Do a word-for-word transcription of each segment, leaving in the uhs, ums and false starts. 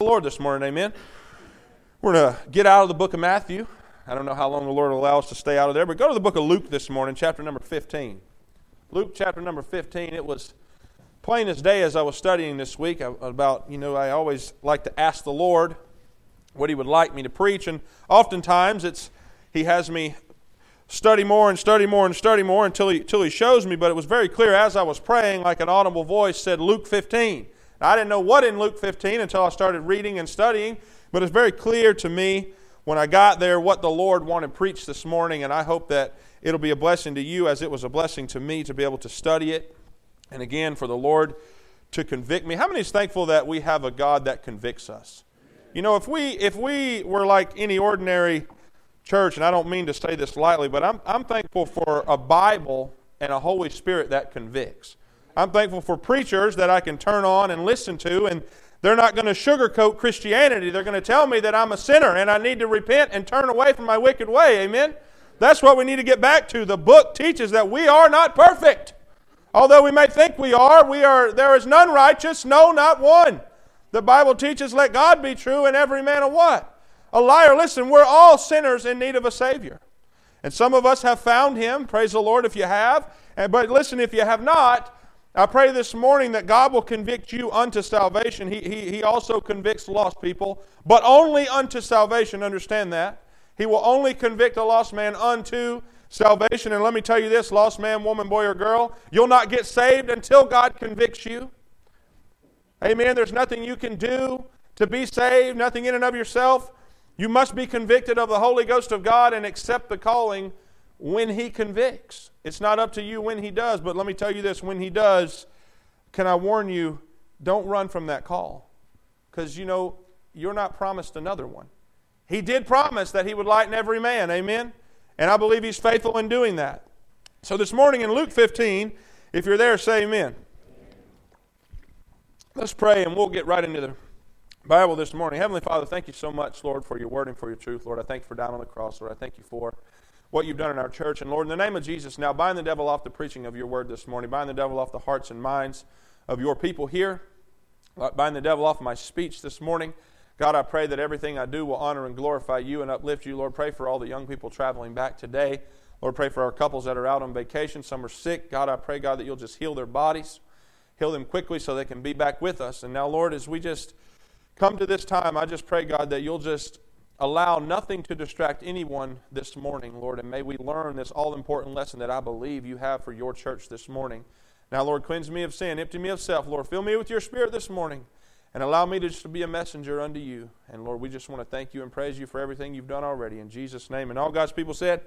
the Lord this morning, amen. We're going to get out of the book of Matthew. I don't know how long the Lord will allow us to stay out of there, but go to the book of Luke this morning, chapter number fifteen. Luke chapter number fifteen. It was plain as day as I was studying this week about, you know, I always like to ask the Lord what He would like me to preach, and oftentimes it's He has me study more and study more and study more until he, until he shows me, but it was very clear as I was praying, like an audible voice said, Luke fifteen. I didn't know what in Luke fifteen until I started reading and studying, but it's very clear to me when I got there what the Lord wanted preached this morning, and I hope that it'll be a blessing to you as it was a blessing to me to be able to study it, and again, for the Lord to convict me. How many is thankful that we have a God that convicts us? You know, if we if we were like any ordinary church, and I don't mean to say this lightly, but I'm I'm thankful for a Bible and a Holy Spirit that convicts. I'm thankful for preachers that I can turn on and listen to, and they're not going to sugarcoat Christianity. They're going to tell me that I'm a sinner and I need to repent and turn away from my wicked way. Amen? That's what we need to get back to. The book teaches that we are not perfect. Although we may think we are, we are. There is none righteous, no, not one. The Bible teaches, let God be true and every man a what? A liar. Listen, we're all sinners in need of a Savior. And some of us have found Him. Praise the Lord if you have. And, but listen, if you have not, I pray this morning that God will convict you unto salvation. He, he, he also convicts lost people, but only unto salvation. Understand that. He will only convict a lost man unto salvation. And let me tell you this, lost man, woman, boy, or girl, you'll not get saved until God convicts you. Amen. There's nothing you can do to be saved, nothing in and of yourself. You must be convicted of the Holy Ghost of God and accept the calling when He convicts. It's not up to you when He does, but let me tell you this, when He does, can I warn you, don't run from that call. Because, you know, you're not promised another one. He did promise that He would lighten every man, amen? And I believe He's faithful in doing that. So this morning in Luke fifteen, if you're there, say amen. Let's pray and we'll get right into the Bible this morning. Heavenly Father, thank you so much, Lord, for your word and for your truth. Lord, I thank you for dying on the cross. Lord, I thank you for what you've done in our church. And Lord, in the name of Jesus, now bind the devil off the preaching of your word this morning. Bind the devil off the hearts and minds of your people here. Bind the devil off my speech this morning. God, I pray that everything I do will honor and glorify you and uplift you. Lord, pray for all the young people traveling back today. Lord, pray for our couples that are out on vacation. Some are sick. God, I pray, God, that you'll just heal their bodies. Heal them quickly so they can be back with us. And now, Lord, as we just come to this time, I just pray, God, that you'll just allow nothing to distract anyone this morning, Lord, and may we learn this all-important lesson that I believe you have for your church this morning. Now, Lord, cleanse me of sin, empty me of self. Lord, fill me with your Spirit this morning, and allow me to just be a messenger unto you. And, Lord, we just want to thank you and praise you for everything you've done already. In Jesus' name. And all God's people said,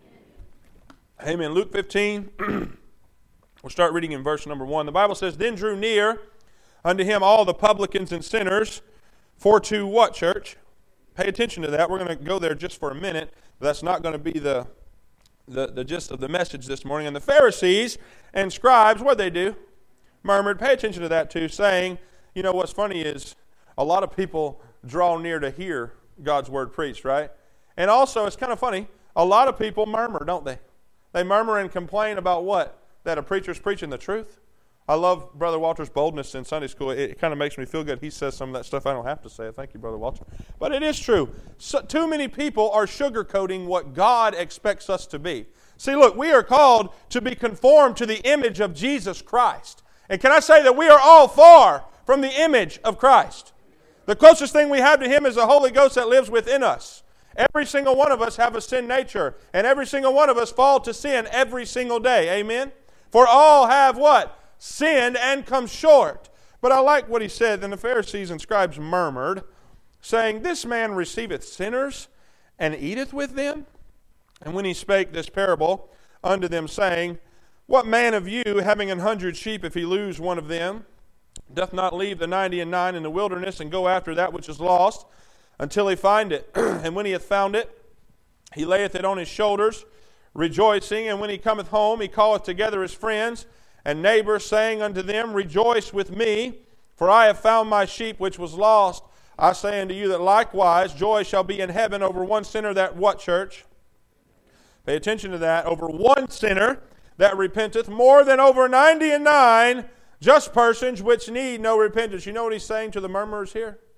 Amen. Amen. Luke fifteen, we'll start reading in verse number one. The Bible says, Then drew near unto him all the publicans and sinners, for to what, church? Pay attention to that. We're going to go there just for a minute. But that's not going to be the, the, the gist of the message this morning. And the Pharisees and scribes, what did they do? Murmured. Pay attention to that too, saying, you know, what's funny is a lot of people draw near to hear God's word preached, right? And also, it's kind of funny, a lot of people murmur, don't they? They murmur and complain about what? That a preacher's preaching the truth. I love Brother Walter's boldness in Sunday school. It, it kind of makes me feel good. He says some of that stuff I don't have to say. Thank you, Brother Walter. But it is true. So, too many people are sugarcoating what God expects us to be. See, look, we are called to be conformed to the image of Jesus Christ. And can I say that we are all far from the image of Christ? The closest thing we have to Him is the Holy Ghost that lives within us. Every single one of us have a sin nature. And every single one of us fall to sin every single day. Amen? For all have what? Sinned and come short. But I like what he said. Then the Pharisees and scribes murmured, saying, This man receiveth sinners, and eateth with them? And when he spake this parable unto them, saying, What man of you, having an hundred sheep, if he lose one of them, doth not leave the ninety and nine in the wilderness, and go after that which is lost, until he find it? And when he hath found it, he layeth it on his shoulders, rejoicing. And when he cometh home, he calleth together his friends and neighbors, saying unto them, Rejoice with me, for I have found my sheep which was lost. I say unto you that likewise joy shall be in heaven over one sinner that, what, church? Pay attention to that. Over one sinner that repenteth, more than over ninety and nine just persons which need no repentance. You know what he's saying to the murmurers here?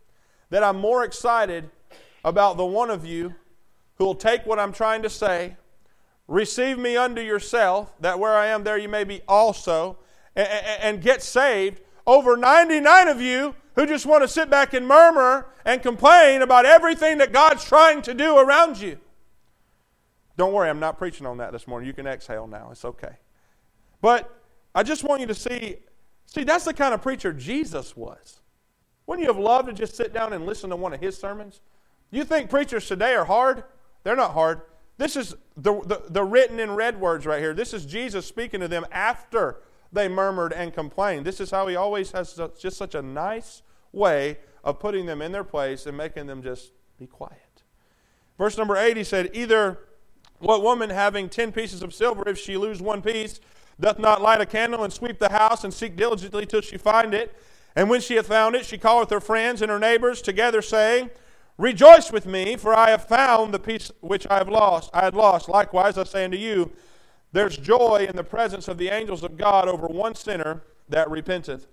that I'm more excited about the one of you who will take what I'm trying to say, receive me unto yourself, that where I am there you may be also, and, and get saved, over ninety-nine of you who just want to sit back and murmur and complain about everything that God's trying to do around you. Don't worry, I'm not preaching on that this morning. You can exhale now. It's okay. But I just want you to see, see, that's the kind of preacher Jesus was. Wouldn't you have loved to just sit down and listen to one of his sermons? You think preachers today are hard? They're not hard. This is the, the, the written in red words right here. This is Jesus speaking to them after they murmured and complained. This is how he always has just such a nice way of putting them in their place and making them just be quiet. Verse number eight, he said, either what woman having ten pieces of silver, if she lose one piece, doth not light a candle and sweep the house and seek diligently till she find it? And when she hath found it, she calleth her friends and her neighbors together, saying, rejoice with me, for I have found the piece which I have lost. I had lost. Likewise, I say unto you, there's joy in the presence of the angels of God over one sinner that repenteth.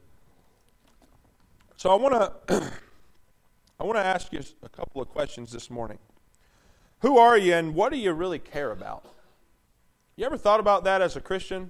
So I want to I want to ask you a couple of questions this morning. Who are you and what do you really care about? You ever thought about that as a Christian?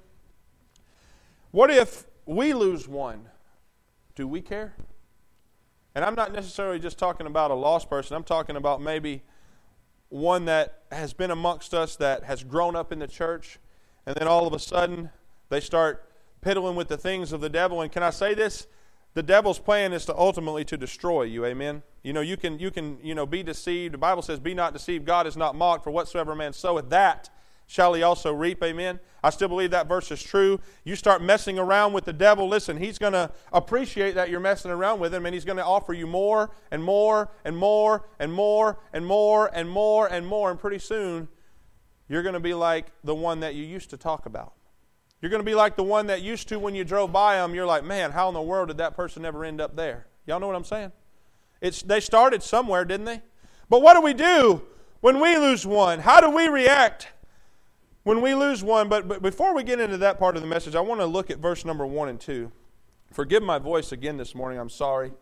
What if we lose one? Do we care? And I'm not necessarily just talking about a lost person. I'm talking about maybe one that has been amongst us that has grown up in the church, and then all of a sudden they start piddling with the things of the devil. And can I say this? The devil's plan is to ultimately to destroy you. Amen. You know, you can you can you know be deceived. The Bible says, "Be not deceived. God is not mocked. For whatsoever man soweth, that shall he also reap." Amen. I still believe that verse is true. You start messing around with the devil, listen, he's going to appreciate that you're messing around with him, and he's going to offer you more and more and more and more and more and more and more, and pretty soon you're going to be like the one that you used to talk about. You're going to be like the one that used to, when you drove by them, you're like, man, how in the world did that person ever end up there? Y'all know what I'm saying? It's they started somewhere, didn't they? But what do we do when we lose one? How do we react when we lose one? But, but before we get into that part of the message, I want to look at verse number one and two. Forgive my voice again this morning. I'm sorry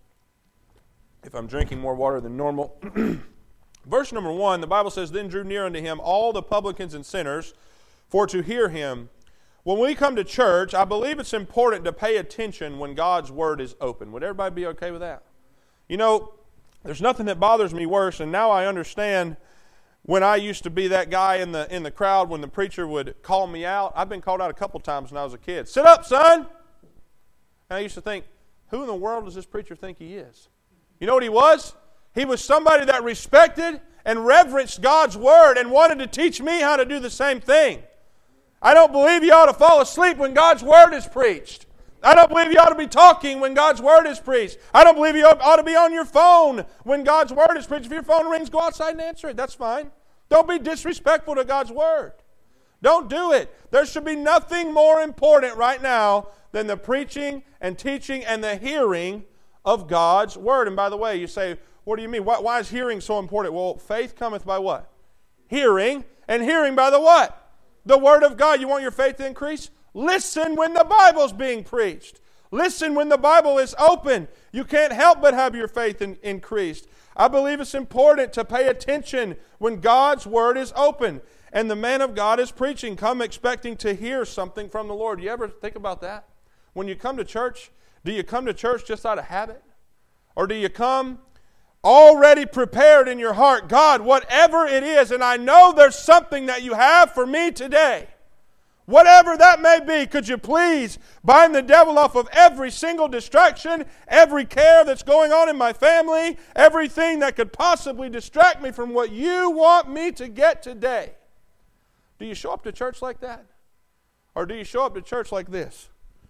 if I'm drinking more water than normal. Verse number one, the Bible says, then drew near unto him all the publicans and sinners for to hear him. When we come to church, I believe it's important to pay attention when God's Word is open. Would everybody be okay with that? You know, there's nothing that bothers me worse, and now I understand when I used to be that guy in the in the crowd when the preacher would call me out. I've been called out a couple times when I was a kid. Sit up, son! And I used to think, who in the world does this preacher think he is? You know what he was? He was somebody that respected and reverenced God's Word and wanted to teach me how to do the same thing. I don't believe you ought to fall asleep when God's Word is preached. I don't believe you ought to be talking when God's Word is preached. I don't believe you ought to be on your phone when God's Word is preached. If your phone rings, go outside and answer it. That's fine. Don't be disrespectful to God's Word. Don't do it. There should be nothing more important right now than the preaching and teaching and the hearing of God's Word. And by the way, you say, what do you mean? Why, why is hearing so important? Well, faith cometh by what? Hearing. And hearing by the what? The Word of God. You want your faith to increase? Listen when the Bible's being preached. Listen when the Bible is open. You can't help but have your faith in, increased. I believe it's important to pay attention when God's Word is open and the man of God is preaching. Come expecting to hear something from the Lord. You ever think about that? When you come to church, do you come to church just out of habit? Or do you come already prepared in your heart, God, whatever it is, and I know there's something that you have for me today. Whatever that may be, could you please bind the devil off of every single distraction, every care that's going on in my family, everything that could possibly distract me from what you want me to get today? Do you show up to church like that? Or do you show up to church like this?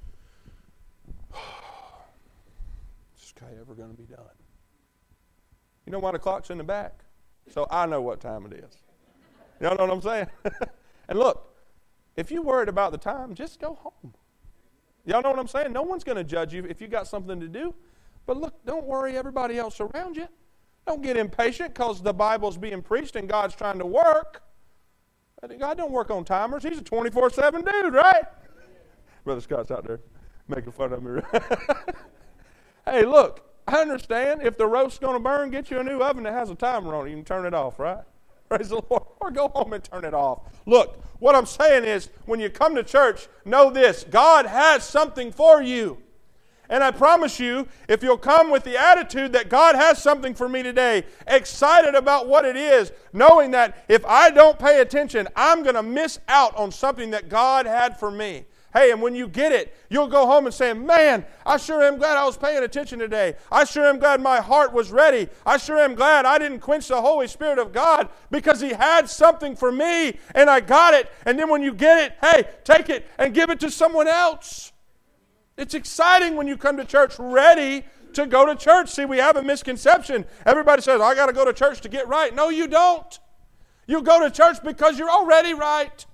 Is this guy ever going to be done? You know why the clock's in the back? So I know what time it is. You know what I'm saying? And look, if you're worried about the time, just go home. Y'all know what I'm saying? No one's going to judge you if you got something to do. But look, don't worry everybody else around you. Don't get impatient because the Bible's being preached and God's trying to work. God don't work on timers. He's a twenty-four seven dude, right? Brother Scott's out there making fun of me. Hey, look. I understand. If the roast's going to burn, get you a new oven that has a timer on it. You can turn it off, right? Praise the Lord. Or go home and turn it off. Look, what I'm saying is, when you come to church, know this. God has something for you. And I promise you, if you'll come with the attitude that God has something for me today, excited about what it is, knowing that if I don't pay attention, I'm going to miss out on something that God had for me. Hey, and when you get it, you'll go home and say, man, I sure am glad I was paying attention today. I sure am glad my heart was ready. I sure am glad I didn't quench the Holy Spirit of God because He had something for me and I got it. And then when you get it, hey, take it and give it to someone else. It's exciting when you come to church ready to go to church. See, we have a misconception. Everybody says, I got to go to church to get right. No, you don't. You go to church because you're already right.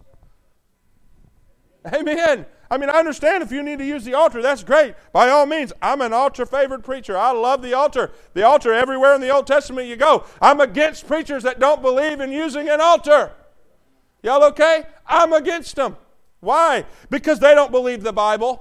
Amen. I mean, I understand if you need to use the altar, that's great. By all means, I'm an altar-favored preacher. I love the altar. The altar everywhere in the Old Testament you go. I'm against preachers that don't believe in using an altar. Y'all okay? I'm against them. Why? Because they don't believe the Bible.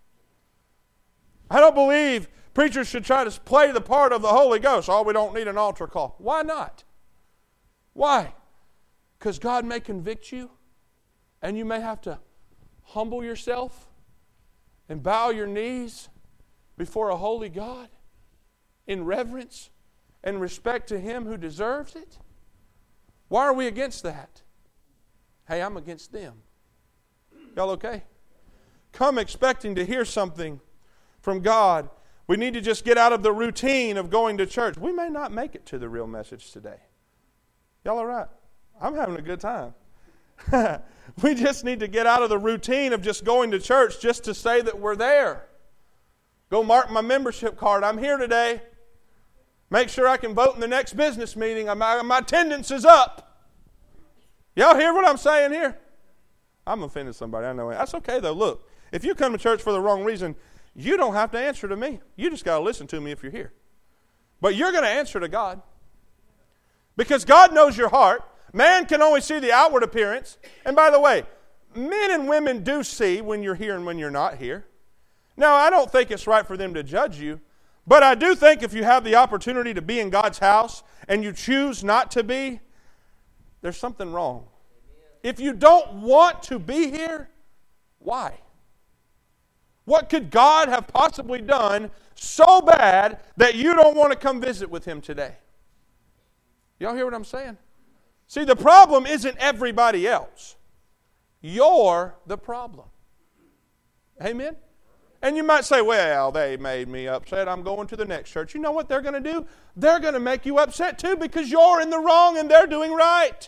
I don't believe preachers should try to play the part of the Holy Ghost. Oh, we don't need an altar call. Why not? Why? Because God may convict you, and you may have to humble yourself and bow your knees before a holy God in reverence and respect to Him who deserves it. Why are we against that? Hey, I'm against them. Y'all okay? Come expecting to hear something from God. We need to just get out of the routine of going to church. We may not make it to the real message today. Y'all all right? I'm having a good time. We just need to get out of the routine of just going to church just to say that we're there. Go mark my membership card. I'm here today. Make sure I can vote in the next business meeting. My, my attendance is up. Y'all hear what I'm saying here? I'm offending somebody. I know it. That's okay though. Look, if you come to church for the wrong reason, you don't have to answer to me. You just got to listen to me if you're here. But you're going to answer to God. Because God knows your heart. Man can only see the outward appearance. And by the way, men and women do see when you're here and when you're not here. Now, I don't think it's right for them to judge you. But I do think if you have the opportunity to be in God's house and you choose not to be, there's something wrong. If you don't want to be here, why? What could God have possibly done so bad that you don't want to come visit with Him today? Y'all hear what I'm saying? See, the problem isn't everybody else. You're the problem. Amen? And you might say, well, they made me upset. I'm going to the next church. You know what they're going to do? They're going to make you upset too because you're in the wrong and they're doing right.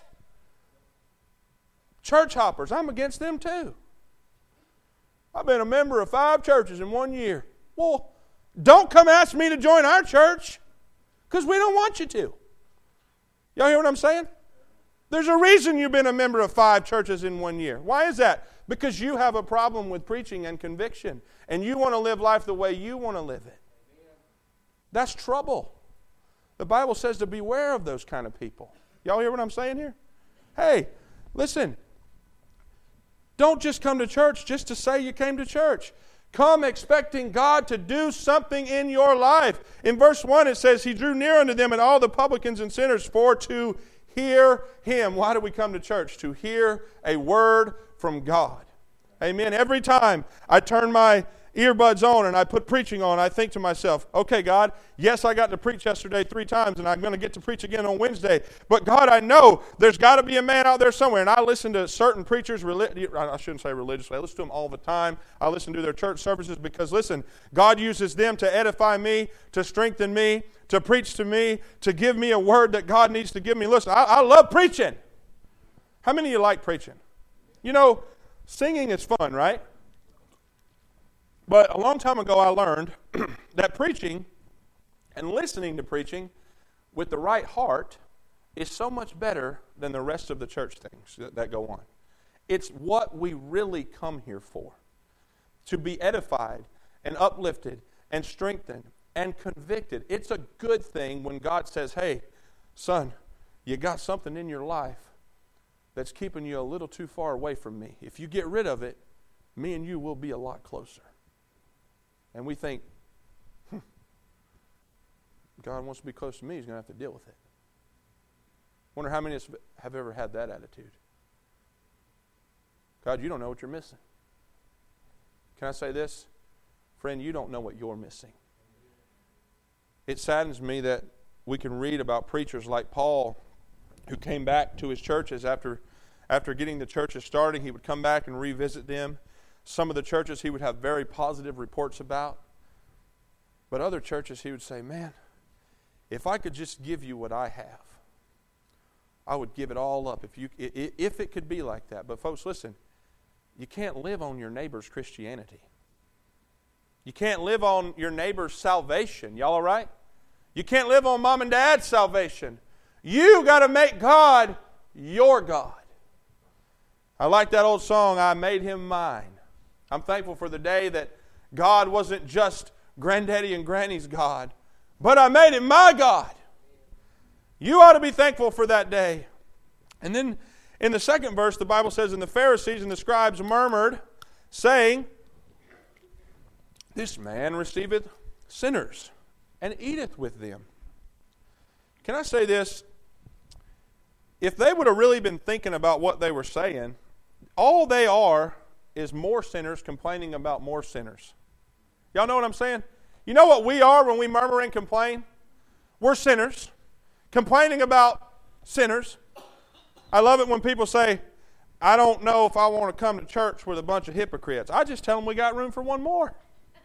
Church hoppers, I'm against them too. I've been a member of five churches in one year. Well, don't come ask me to join our church because we don't want you to. Y'all hear what I'm saying? There's a reason you've been a member of five churches in one year. Why is that? Because you have a problem with preaching and conviction. And you want to live life the way you want to live it. That's trouble. The Bible says to beware of those kind of people. Y'all hear what I'm saying here? Hey, listen. Don't just come to church just to say you came to church. Come expecting God to do something in your life. In verse one it says, He drew near unto them and all the publicans and sinners for to hear Him. Why do we come to church? To hear a word from God. Amen. Every time I turn my earbuds on and I put preaching on, I think to myself, okay, God, yes, I got to preach yesterday three times and I'm going to get to preach again on Wednesday. But God, I know there's got to be a man out there somewhere. And I listen to certain preachers, I shouldn't say religiously, I listen to them all the time. I listen to their church services because, listen, God uses them to edify me, to strengthen me, to preach to me, to give me a word that God needs to give me. Listen, I, I love preaching. How many of you like preaching? You know, singing is fun, right? But a long time ago I learned that preaching and listening to preaching with the right heart is so much better than the rest of the church things that, that go on. It's what we really come here for. To be edified and uplifted and strengthened and convicted. It's a good thing when God says, hey, son, you got something in your life that's keeping you a little too far away from me. If you get rid of it, me and you will be a lot closer. And we think, hmm, God wants to be close to me, He's going to have to deal with it. Wonder how many of us have ever had that attitude. God, you don't know what you're missing. Can I say this? Friend, you don't know what you're missing. It saddens me that we can read about preachers like Paul who came back to his churches after, after getting the churches started. He would come back and revisit them. Some of the churches he would have very positive reports about. But other churches he would say, man, if I could just give you what I have, I would give it all up if you if it could be like that. But folks, listen, you can't live on your neighbor's Christianity. You can't live on your neighbor's salvation. Y'all all right? You can't live on mom and dad's salvation. You got to make God your God. I like that old song, I Made Him Mine. I'm thankful for the day that God wasn't just granddaddy and granny's God, but I made Him my God. You ought to be thankful for that day. And then in the second verse, the Bible says, and the Pharisees and the scribes murmured, saying, this man receiveth sinners and eateth with them. Can I say this? If they would have really been thinking about what they were saying, all they are is more sinners complaining about more sinners. Y'all know what I'm saying? You know what we are when we murmur and complain? We're sinners, complaining about sinners. I love it when people say, I don't know if I want to come to church with a bunch of hypocrites. I just tell them we got room for one more.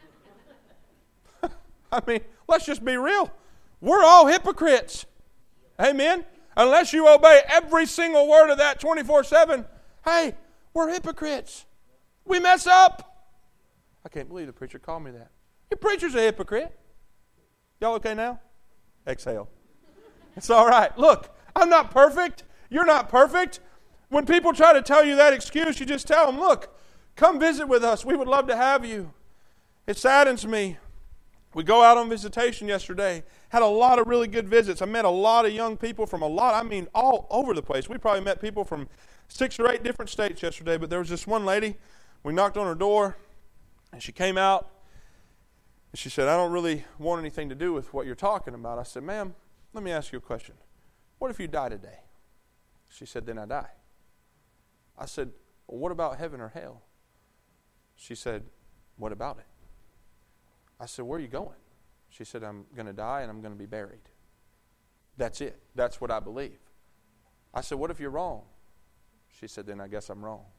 I mean, let's just be real. We're all hypocrites. Amen? Unless you obey every single word of that twenty-four seven, hey, we're hypocrites. We mess up. I can't believe the preacher called me that. Your preacher's a hypocrite. Y'all okay now? Exhale. It's all right. Look, I'm not perfect. You're not perfect. When people try to tell you that excuse, you just tell them, look, come visit with us. We would love to have you. It saddens me. We go out on visitation yesterday. Had a lot of really good visits. I met a lot of young people from a lot, I mean, all over the place. We probably met people from six or eight different states yesterday, but there was this one lady. We knocked on her door, and she came out, and she said, I don't really want anything to do with what you're talking about. I said, ma'am, let me ask you a question. What if you die today? She said, then I die. I said, well, what about heaven or hell? She said, what about it? I said, where are you going? She said, I'm going to die and I'm going to be buried. That's it. That's what I believe. I said, what if you're wrong? She said, then I guess I'm wrong.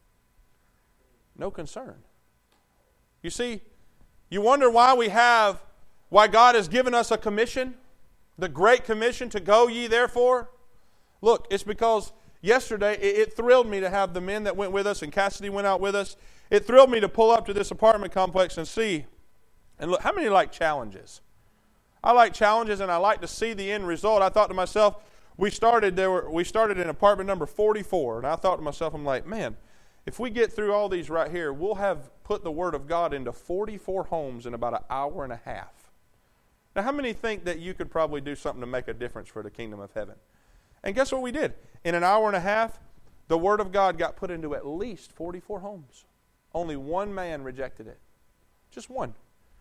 No concern. You see, you wonder why we have, why God has given us a commission, the Great Commission to go ye therefore. Look, it's because yesterday it, it thrilled me to have the men that went with us, and Cassidy went out with us. It thrilled me to pull up to this apartment complex and see. And look, how many like challenges? I like challenges, and I like to see the end result. I thought to myself, we started there. Were, we started in apartment number forty-four, and I thought to myself, I'm like, man, if we get through all these right here, we'll have put the Word of God into forty-four homes in about an hour and a half. Now, how many think that you could probably do something to make a difference for the kingdom of heaven? And guess what we did? In an hour and a half, the Word of God got put into at least forty-four homes. Only one man rejected it. Just one.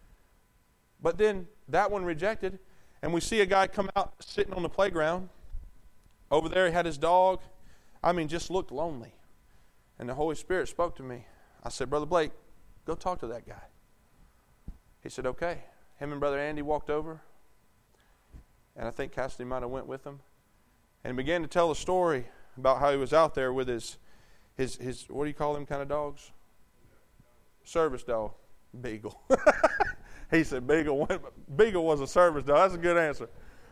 But then that one rejected, and we see a guy come out sitting on the playground. Over there he had his dog. I mean, just looked lonely. And the Holy Spirit spoke to me. I said, Brother Blake, go talk to that guy. He said, okay. Him and Brother Andy walked over, and I think Cassidy might have went with them, and began to tell a story about how he was out there with his, his, his what do you call them kind of dogs? Service dog. Beagle. He said Beagle. Beagle was a service dog. That's a good answer.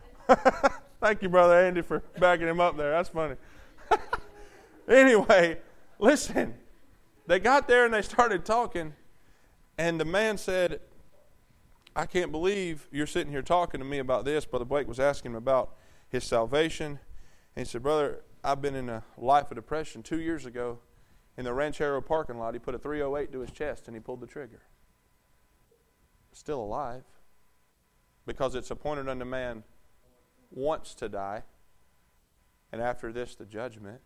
Thank you, Brother Andy, for backing him up there. That's funny. Anyway, listen. They got there and they started talking, and the man said, I can't believe you're sitting here talking to me about this. Brother Blake was asking him about his salvation. And he said, Brother, I've been in a life of depression. Two years ago, in the Ranchero parking lot, he put a three oh eight to his chest and he pulled the trigger. Still alive, because it's appointed unto man once to die, and after this the judgment.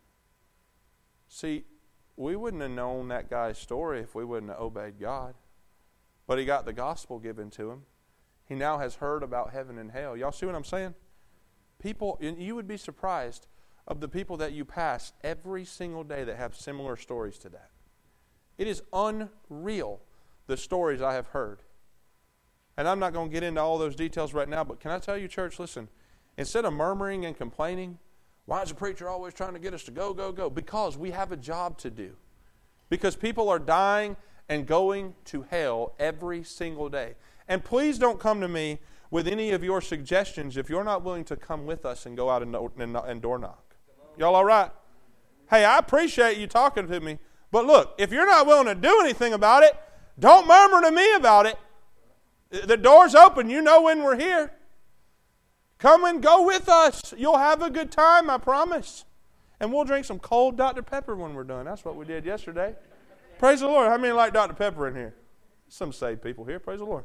See, we wouldn't have known that guy's story if we wouldn't have obeyed God. But he got the gospel given to him. he now has heard about heaven and hell. Y'all see what I'm saying? People, and you would be surprised of the people that you pass every single day that have similar stories to that. It is unreal, the stories I have heard. And I'm not going to get into all those details right now, but can I tell you, church, listen, instead of murmuring and complaining, why is the preacher always trying to get us to go, go, go? Because we have a job to do. Because people are dying and going to hell every single day. And please don't come to me with any of your suggestions if you're not willing to come with us and go out and, and, and door knock. Y'all all right? Hey, I appreciate you talking to me, but look, if you're not willing to do anything about it, don't murmur to me about it. The door's open. You know when we're here. Come and go with us. You'll have a good time, I promise. And we'll drink some cold Doctor Pepper when we're done. That's what we did yesterday. Praise the Lord. How many like Doctor Pepper in here? Some saved people here. Praise the Lord.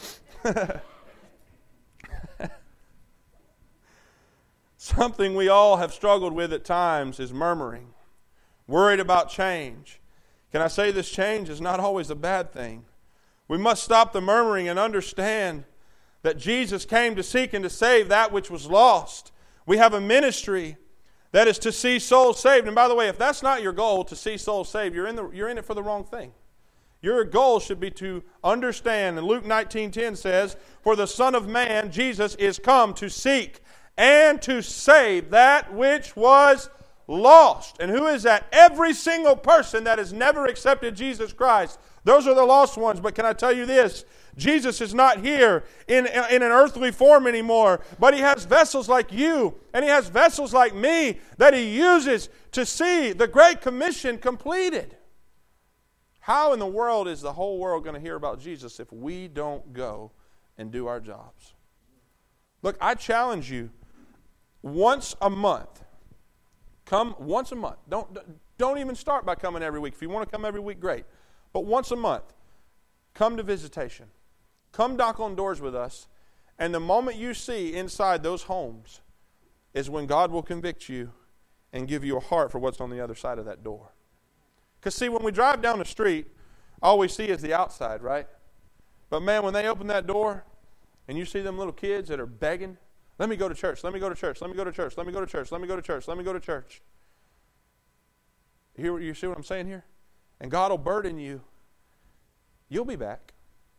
Something we all have struggled with at times is murmuring, worried about change. Can I say this change is not always a bad thing? We must stop the murmuring and understand that Jesus came to seek and to save that which was lost. We have a ministry that is to see souls saved. And by the way, if that's not your goal, to see souls saved, you're in, the, you're in it for the wrong thing. Your goal should be to understand, and Luke nineteen ten says, "For the Son of Man, Jesus, is come to seek and to save that which was lost." And who is that? Every single person that has never accepted Jesus Christ. Those are the lost ones. But can I tell you this? Jesus is not here in, in an earthly form anymore, but He has vessels like you, and He has vessels like me that He uses to see the Great Commission completed. How in the world is the whole world going to hear about Jesus if we don't go and do our jobs? Look, I challenge you, once a month, come once a month. Don't, don't even start by coming every week. If you want to come every week, great. But once a month, come to visitation. Come knock on doors with us. And the moment you see inside those homes is when God will convict you and give you a heart for what's on the other side of that door. Because see, when we drive down the street, all we see is the outside, right? But man, when they open that door and you see them little kids that are begging, let me go to church, let me go to church, let me go to church, let me go to church, let me go to church, let me go to church. You hear, you see what I'm saying here? And God will burden you. You'll be back.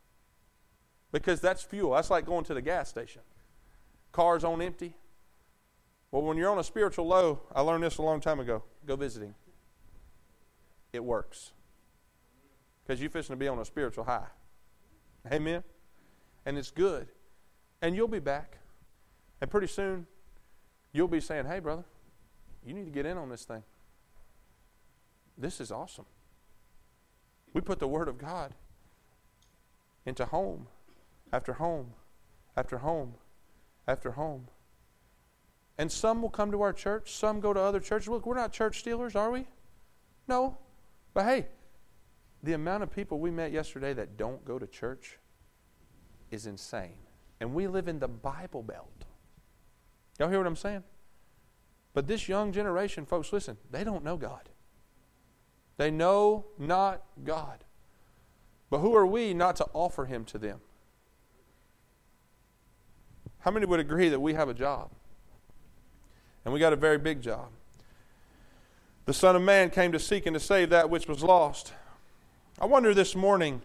Because that's fuel. That's like going to the gas station. Car's on empty. Well, when you're on a spiritual low, I learned this a long time ago. Go visiting. It works. Because you're fixing to be on a spiritual high. Amen? And it's good. And you'll be back. And pretty soon, you'll be saying, hey, brother, you need to get in on this thing. This is awesome. We put the Word of God into home after home after home after home. And some will come to our church. Some go to other churches. Look, we're not church stealers, are we? No. But hey, the amount of people we met yesterday that don't go to church is insane. And we live in the Bible Belt. Y'all hear what I'm saying? But this young generation, folks, listen, they don't know God. They know not God. But who are we not to offer Him to them? How many would agree that we have a job? And we got a very big job. The Son of Man came to seek and to save that which was lost. I wonder this morning,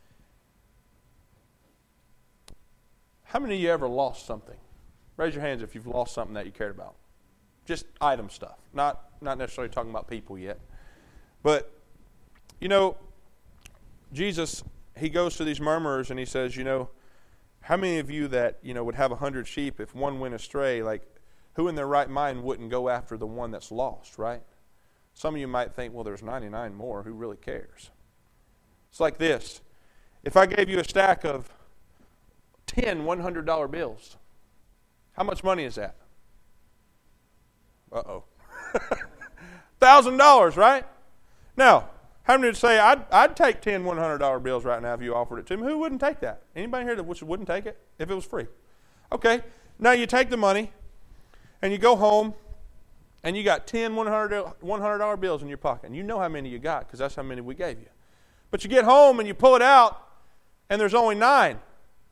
how many of you ever lost something? Raise your hands if you've lost something that you cared about. Just item stuff. Not, not necessarily talking about people yet. But, you know, Jesus, He goes to these murmurers and He says, you know, how many of you that, you know, would have a hundred sheep, if one went astray, like, who in their right mind wouldn't go after the one that's lost, right? Some of you might think, well, there's ninety-nine more. Who really cares? It's like this. If I gave you a stack of ten one hundred dollar bills, how much money is that? Uh-oh. one thousand dollars, right? Now, how many would say, I'd, I'd take ten one hundred dollar bills right now if you offered it to me? Who wouldn't take that? Anybody here that wouldn't take it if it was free? Okay. Now you take the money and you go home and you got ten one hundred dollar bills in your pocket. And you know how many you got because that's how many we gave you. But you get home and you pull it out and there's only nine.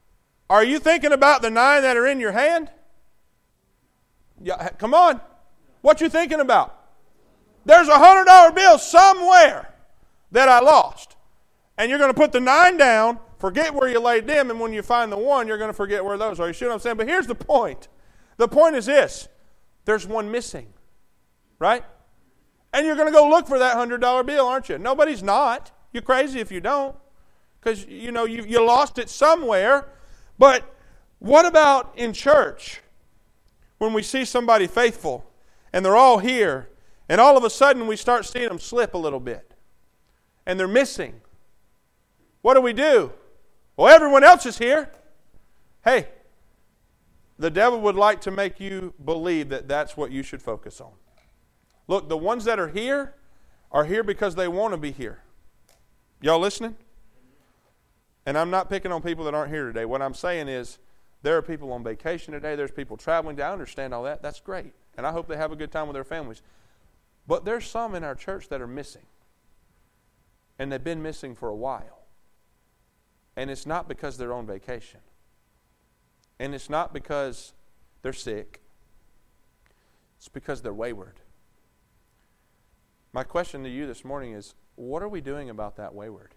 Are you thinking about the nine that are in your hand? Yeah, come on. What you thinking about? There's a hundred dollar bill somewhere that I lost. And you're going to put the nine down, forget where you laid them, and when you find the one, you're going to forget where those are. You see what I'm saying? But here's the point. The point is this. There's one missing. Right? And you're going to go look for that hundred dollar bill, aren't you? Nobody's not. You're crazy if you don't. Because, you know, you, you lost it somewhere. But what about in church? When we see somebody faithful, and they're all here, and all of a sudden we start seeing them slip a little bit. And they're missing. What do we do? Well, everyone else is here. Hey, the devil would like to make you believe that that's what you should focus on. Look, the ones that are here are here because they want to be here. Y'all listening? And I'm not picking on people that aren't here today. What I'm saying is there are people on vacation today. There's people traveling. I understand all that. That's great. And I hope they have a good time with their families. But there's some in our church that are missing. And they've been missing for a while. And it's not because they're on vacation. And it's not because they're sick. It's because they're wayward. My question to you this morning is, what are we doing about that wayward?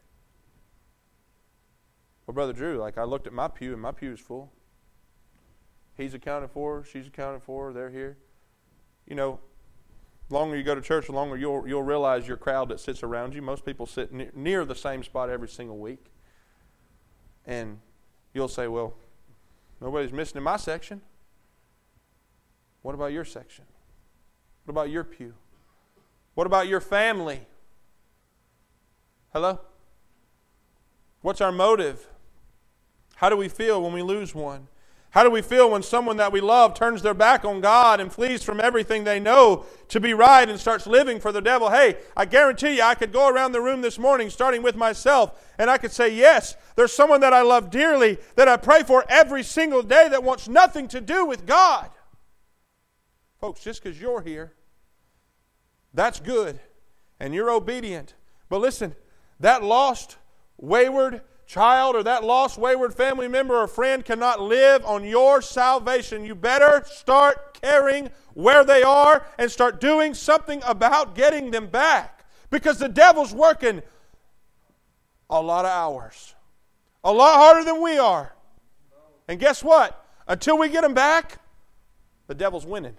Well, Brother Drew, like I looked at my pew and my pew is full. He's accounted for, she's accounted for, they're here. You know, the longer you go to church, the longer you'll, you'll realize your crowd that sits around you. Most people sit near, near the same spot every single week. And you'll say, well, nobody's missing in my section. What about your section? What about your pew? What about your family? Hello? What's our motive? How do we feel when we lose one? How do we feel when someone that we love turns their back on God and flees from everything they know to be right and starts living for the devil? Hey, I guarantee you I could go around the room this morning starting with myself and I could say, yes, there's someone that I love dearly that I pray for every single day that wants nothing to do with God. Folks, just because you're here, that's good and you're obedient. But listen, that lost, wayward child or that lost, wayward family member or friend cannot live on your salvation. You better start caring where they are and start doing something about getting them back. Because the devil's working a lot of hours. A lot harder than we are. And guess what? Until we get them back, the devil's winning.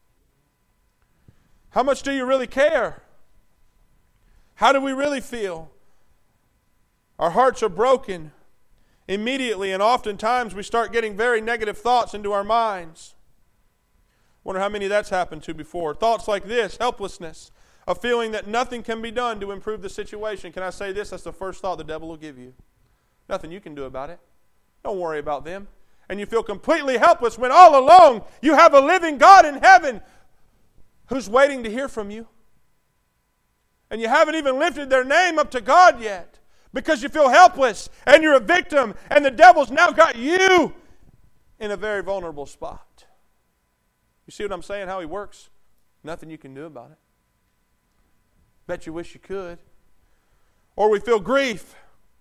How much do you really care? How do we really feel? Our hearts are broken immediately, and oftentimes we start getting very negative thoughts into our minds. Wonder how many that's happened to before. Thoughts like this: helplessness, a feeling that nothing can be done to improve the situation. Can I say this? That's the first thought the devil will give you. Nothing you can do about it. Don't worry about them. And you feel completely helpless when all along you have a living God in heaven who's waiting to hear from you. And you haven't even lifted their name up to God yet. Because you feel helpless and you're a victim and the devil's now got you in a very vulnerable spot. You see what I'm saying, how he works? Nothing you can do about it. Bet you wish you could. Or we feel grief.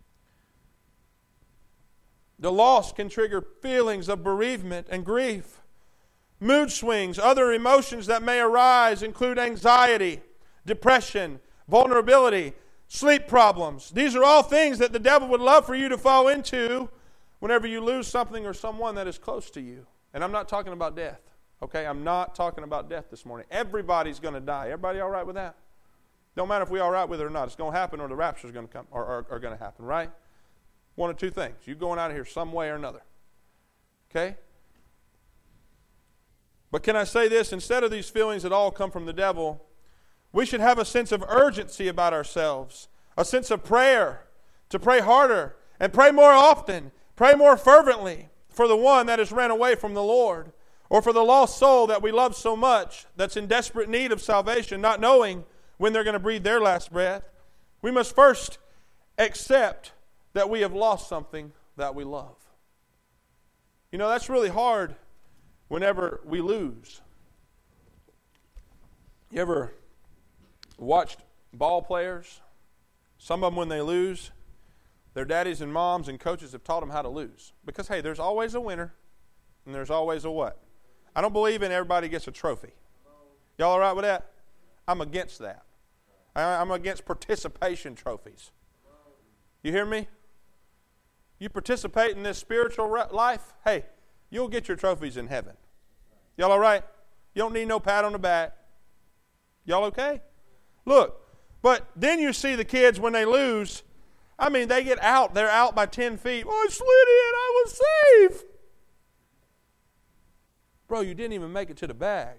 The loss can trigger feelings of bereavement and grief. Mood swings, other emotions that may arise include anxiety, depression, vulnerability, sleep problems. These are all things that the devil would love for you to fall into whenever you lose something or someone that is close to you. And I'm not talking about death. Okay, I'm not talking about death this morning. Everybody's going to die. Everybody all right with that? Don't matter if we're all right with it or not. It's going to happen or the rapture is going to come or, or, or going to happen, right? One of two things. You're going out of here some way or another. Okay? But can I say this? Instead of these feelings that all come from the devil, we should have a sense of urgency about ourselves, a sense of prayer, to pray harder and pray more often, pray more fervently for the one that has ran away from the Lord, or for the lost soul that we love so much that's in desperate need of salvation, not knowing when they're going to breathe their last breath. We must first accept that we have lost something that we love. You know, that's really hard whenever we lose. You ever watched ball players? Some of them, when they lose, their daddies and moms and coaches have taught them how to lose. Because, hey, there's always a winner and there's always a what? I don't believe in everybody gets a trophy. Y'all all right with that? I'm against that. I'm against participation trophies. You hear me? You participate in this spiritual life, hey, you'll get your trophies in heaven. Y'all all right? You don't need no pat on the back. Y'all okay? Look, but then you see the kids when they lose, I mean, they get out. They're out by ten feet. Oh, I slid in. I was safe. Bro, you didn't even make it to the bag.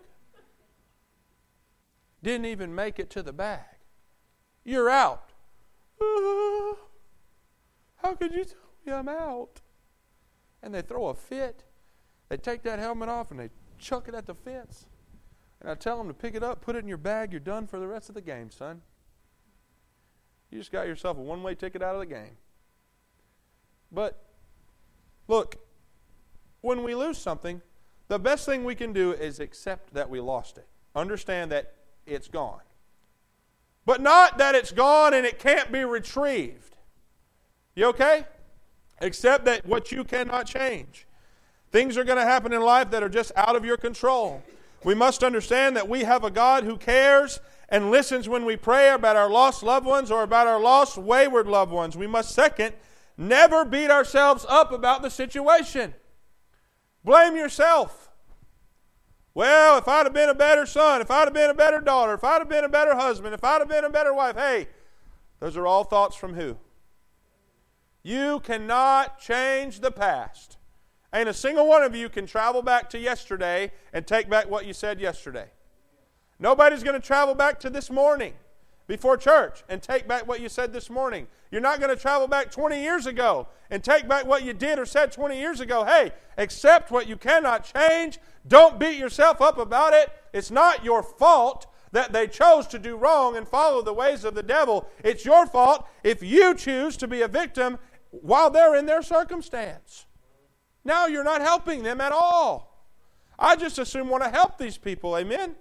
Didn't even make it to the bag. You're out. Uh, how could you tell me I'm out? And they throw a fit. They take that helmet off and they chuck it at the fence. And I tell them to pick it up, put it in your bag. You're done for the rest of the game, son. You just got yourself a one-way ticket out of the game. But, look, when we lose something, the best thing we can do is accept that we lost it. Understand that it's gone. But not that it's gone and it can't be retrieved. You okay? Accept that what you cannot change. Things are going to happen in life that are just out of your control. We must understand that we have a God who cares and listens when we pray about our lost loved ones or about our lost wayward loved ones. We must, second, never beat ourselves up about the situation. Blame yourself. Well, if I'd have been a better son, if I'd have been a better daughter, if I'd have been a better husband, if I'd have been a better wife, hey, those are all thoughts from who? You cannot change the past. Ain't a single one of you can travel back to yesterday and take back what you said yesterday. Nobody's going to travel back to this morning before church and take back what you said this morning. You're not going to travel back twenty years ago and take back what you did or said twenty years ago. Hey, accept what you cannot change. Don't beat yourself up about it. It's not your fault that they chose to do wrong and follow the ways of the devil. It's your fault if you choose to be a victim while they're in their circumstance. Now you're not helping them at all. I just assume want to help these people. Amen?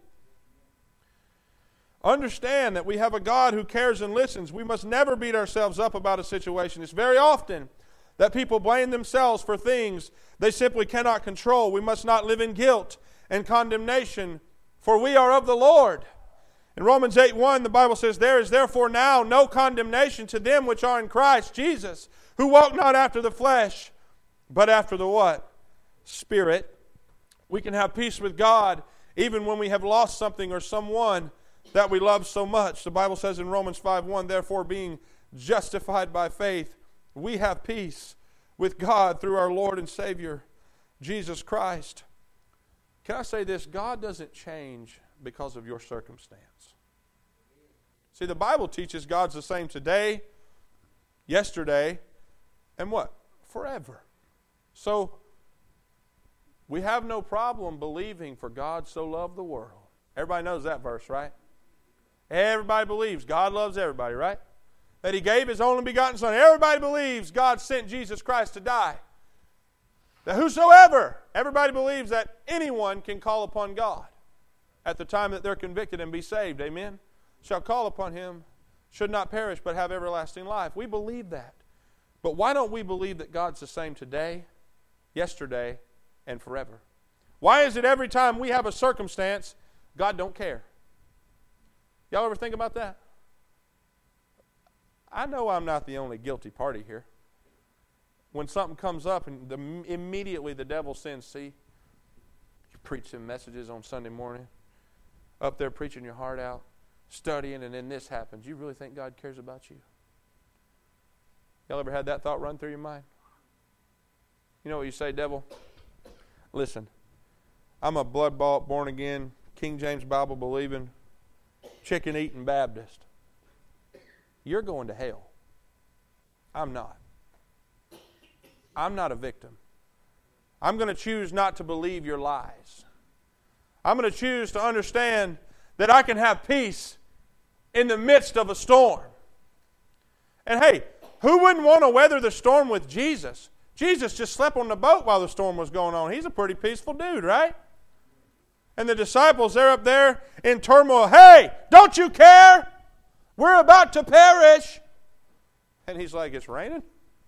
Understand that we have a God who cares and listens. We must never beat ourselves up about a situation. It's very often that people blame themselves for things they simply cannot control. We must not live in guilt and condemnation, for we are of the Lord. In Romans eight one, the Bible says, there is therefore now no condemnation to them which are in Christ Jesus, who walk not after the flesh, but after the what? Spirit. We can have peace with God even when we have lost something or someone that we love so much. The Bible says in Romans five one, therefore being justified by faith, we have peace with God through our Lord and Savior, Jesus Christ. Can I say this? God doesn't change because of your circumstance. See, the Bible teaches God's the same today, yesterday, and what? Forever. So, we have no problem believing for God so loved the world. Everybody knows that verse, right? Everybody believes God loves everybody, right? That He gave His only begotten Son. Everybody believes God sent Jesus Christ to die. That whosoever, everybody believes that anyone can call upon God at the time that they're convicted and be saved. Amen? Shall call upon Him, should not perish, but have everlasting life. We believe that. But why don't we believe that God's the same today, yesterday, and forever? Why is it every time we have a circumstance, God don't care? Y'all ever think about that? I know I'm not the only guilty party here. When something comes up and the, immediately the devil sends, see, you preach some messages on Sunday morning, up there preaching your heart out, studying, and then this happens. You really think God cares about you? Y'all ever had that thought run through your mind? You know what you say, devil? Listen, I'm a blood-bought, born-again, King James Bible believing, chicken-eating Baptist. You're going to hell. I'm not. I'm not a victim. I'm going to choose not to believe your lies. I'm going to choose to understand that I can have peace in the midst of a storm. And hey, who wouldn't want to weather the storm with Jesus? Jesus just slept on the boat while the storm was going on. He's a pretty peaceful dude, right? And the disciples, they're up there in turmoil. Hey, don't you care? We're about to perish. And He's like, it's raining?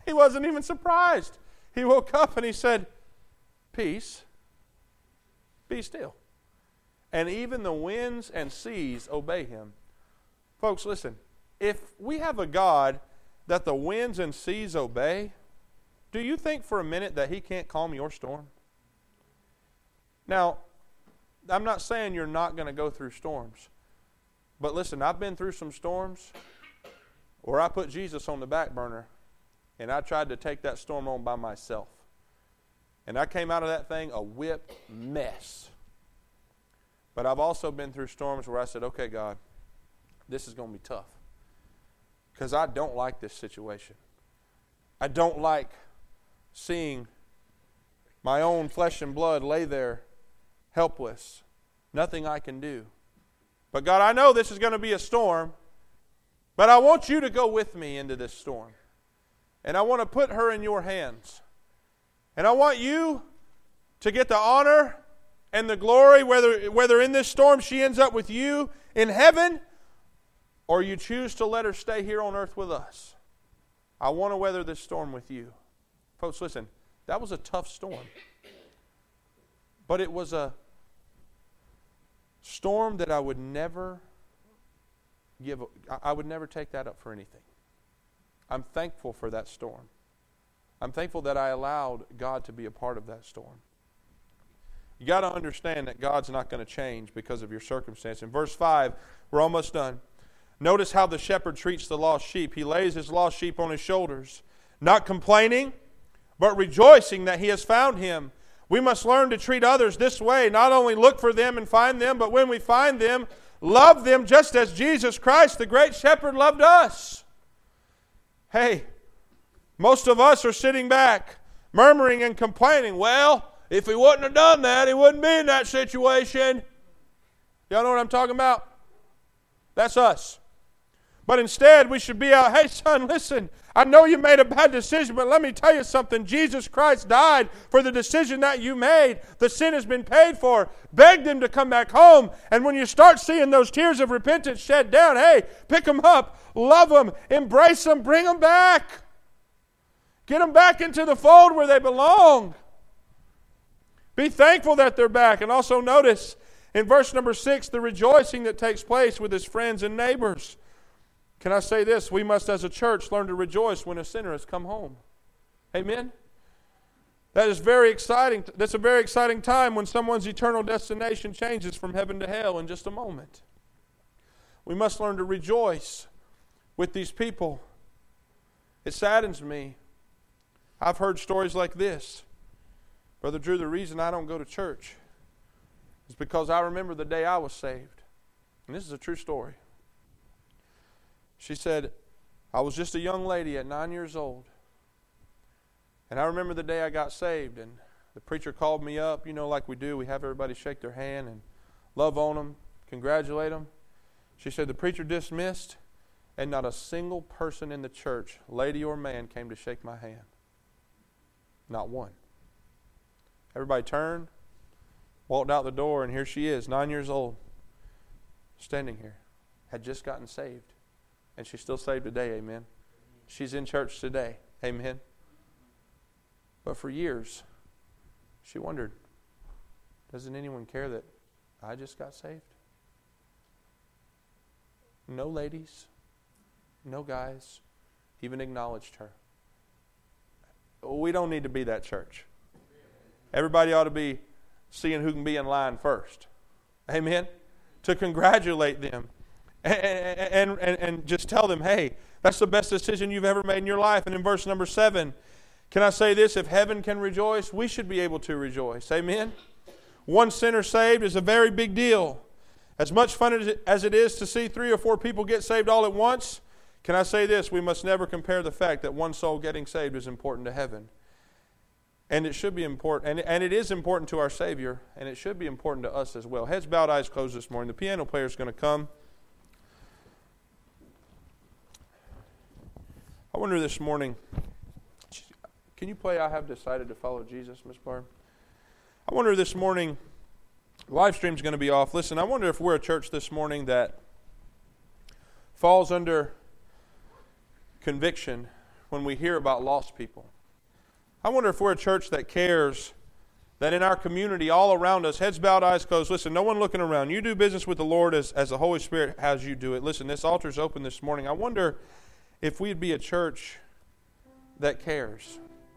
He wasn't even surprised. He woke up and he said, peace, be still. And even the winds and seas obey him. Folks, listen. If we have a God that the winds and seas obey, do you think for a minute that he can't calm your storm? Now, I'm not saying you're not going to go through storms. But listen, I've been through some storms where I put Jesus on the back burner and I tried to take that storm on by myself. And I came out of that thing a whipped mess. But I've also been through storms where I said, okay, God, this is going to be tough. Because I don't like this situation. I don't like seeing my own flesh and blood lay there helpless. Nothing I can do. But God, I know this is going to be a storm, but I want you to go with me into this storm. And I want to put her in your hands. And I want you to get the honor and the glory, whether, whether in this storm she ends up with you in heaven, or you choose to let her stay here on earth with us. I want to weather this storm with you. Folks, listen, that was a tough storm. But it was a storm that I would never give, I would never take that up for anything. I'm thankful for that storm. I'm thankful that I allowed God to be a part of that storm. You got to understand that God's not going to change because of your circumstance. In verse five, we're almost done. Notice how the shepherd treats the lost sheep. He lays his lost sheep on his shoulders, not complaining, but rejoicing that he has found him. We must learn to treat others this way, not only look for them and find them, but when we find them, love them just as Jesus Christ, the great shepherd, loved us. Hey, most of us are sitting back, murmuring and complaining. Well, if he wouldn't have done that, he wouldn't be in that situation. Y'all know what I'm talking about? That's us. But instead, we should be out, hey son, listen, I know you made a bad decision, but let me tell you something. Jesus Christ died for the decision that you made. The sin has been paid for. Beg them to come back home. And when you start seeing those tears of repentance shed down, hey, pick them up, love them, embrace them, bring them back. Get them back into the fold where they belong. Be thankful that they're back. And also notice in verse number six, the rejoicing that takes place with his friends and neighbors. Can I say this? We must as a church learn to rejoice when a sinner has come home. Amen? That is very exciting. That's a very exciting time when someone's eternal destination changes from heaven to hell in just a moment. We must learn to rejoice with these people. It saddens me. I've heard stories like this. Brother Drew, the reason I don't go to church is because I remember the day I was saved. And this is a true story. She said, I was just a young lady at nine years old. And I remember the day I got saved. And the preacher called me up, you know, like we do. We have everybody shake their hand and love on them, congratulate them. She said, the preacher dismissed, and not a single person in the church, lady or man, came to shake my hand. Not one. Everybody turned, walked out the door, and here she is, nine years old, standing here. Had just gotten saved. And she's still saved today, amen. She's in church today, amen. But for years, she wondered, doesn't anyone care that I just got saved? No ladies, no guys even acknowledged her. We don't need to be that church. Everybody ought to be seeing who can be in line first. Amen? To congratulate them. And, and, and, and just tell them, hey, that's the best decision you've ever made in your life. And in verse number seven, can I say this? If heaven can rejoice, we should be able to rejoice. Amen? One sinner saved is a very big deal. As much fun as it is to see three or four people get saved all at once, can I say this? We must never compare the fact that one soul getting saved is important to heaven. And it should be important, and, and it is important to our Savior, and it should be important to us as well. Heads bowed, eyes closed this morning. The piano player is going to come. I wonder this morning, can you play I Have Decided to Follow Jesus, Miss Barb? I wonder this morning, live stream's going to be off. Listen, I wonder if we're a church this morning that falls under conviction when we hear about lost people. I wonder if we're a church that cares that in our community, all around us, heads bowed, eyes closed. Listen, no one looking around. You do business with the Lord as, as the Holy Spirit has you do it. Listen, this altar's open this morning. I wonder if we'd be a church that cares.